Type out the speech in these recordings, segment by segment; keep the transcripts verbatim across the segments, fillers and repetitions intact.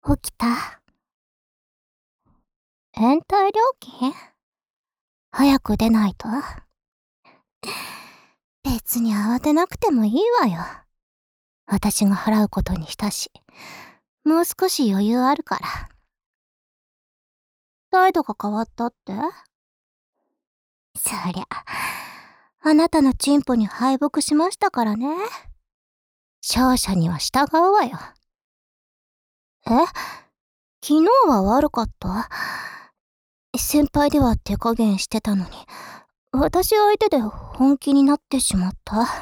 起きた。延滞料金？早く出ないと。別に慌てなくてもいいわよ。私が払うことにしたし、もう少し余裕あるから。態度が変わったって？そりゃ、あなたのチンポに敗北しましたからね。勝者には従うわよ。え？昨日は悪かった？先輩では手加減してたのに、私相手で本気になってしまった。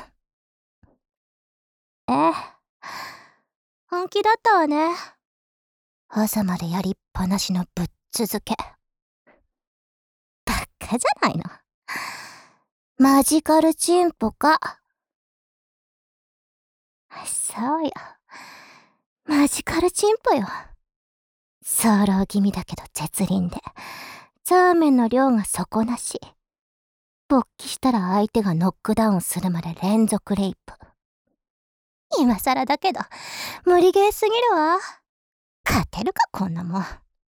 ええ、本気だったわね。朝までやりっぱなしのぶっ続け。バカじゃないの。マジカルチンポか。そうよ。マジカルチンポよ。早漏気味だけど絶倫で、ザーメンの量が底なし。勃起したら相手がノックダウンするまで連続レイプ。今更だけど、無理ゲーすぎるわ。勝てるか、こんなもん。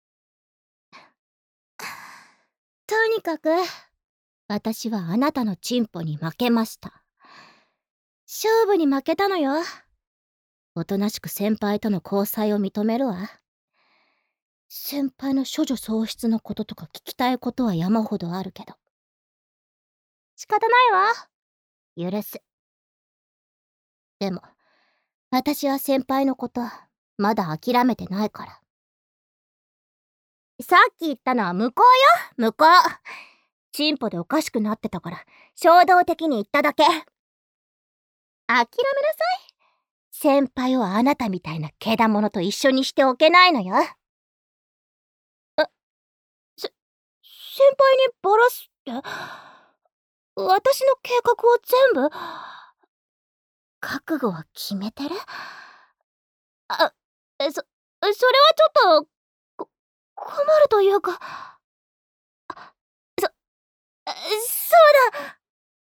とにかく、私はあなたのチンポに負けました。勝負に負けたのよ。おとなしく先輩との交際を認めるわ。先輩の処女喪失のこととか聞きたいことは山ほどあるけど。仕方ないわ。許す。でも、私は先輩のこと、まだ諦めてないから。さっき言ったのは向こうよ、向こう。チンポでおかしくなってたから、衝動的に言っただけ。諦めなさい。先輩をあなたみたいなけだものと一緒にしておけないのよ。え、せ、先輩にバラすって？私の計画を全部？覚悟は決めてる？あ、そ、それはちょっと、こ、困るというか。そ、そう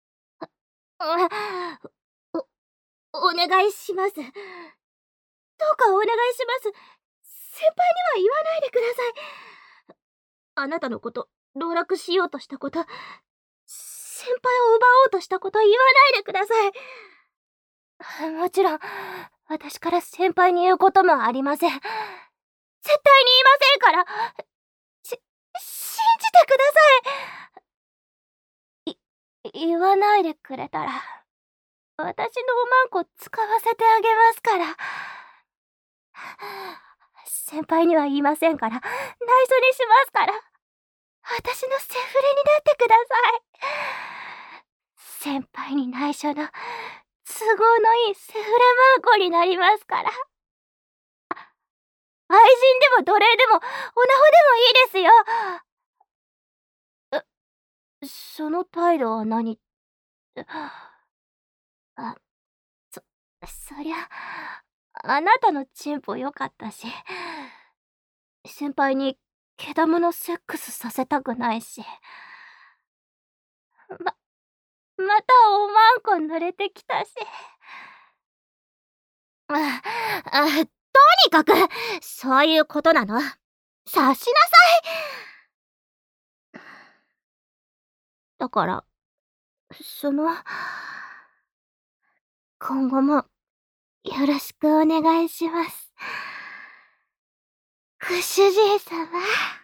だ。お、お願いします。どうかお願いします。先輩には言わないでください。あなたのこと、籠絡しようとしたこと、先輩を奪おうとしたこと言わないでください。もちろん、私から先輩に言うこともありません。絶対に言いませんから。し、信じてください。い、言わないでくれたら、私のおまんこ使わせてあげますから。先輩には言いませんから、内緒にしますから。私のセフレになってください。先輩に内緒の都合のいいセフレマンコになりますから。愛人でも奴隷でもオナホでもいいですよ。その態度は何？あ、そ、そりゃ、あなたのチンポ良かったし、先輩にけだものセックスさせたくないし、ま、またおまんこ濡れてきたし。あ、あ、とにかく、そういうことなの。察しなさい。だから、その、今後もよろしくお願いします。ご主人様。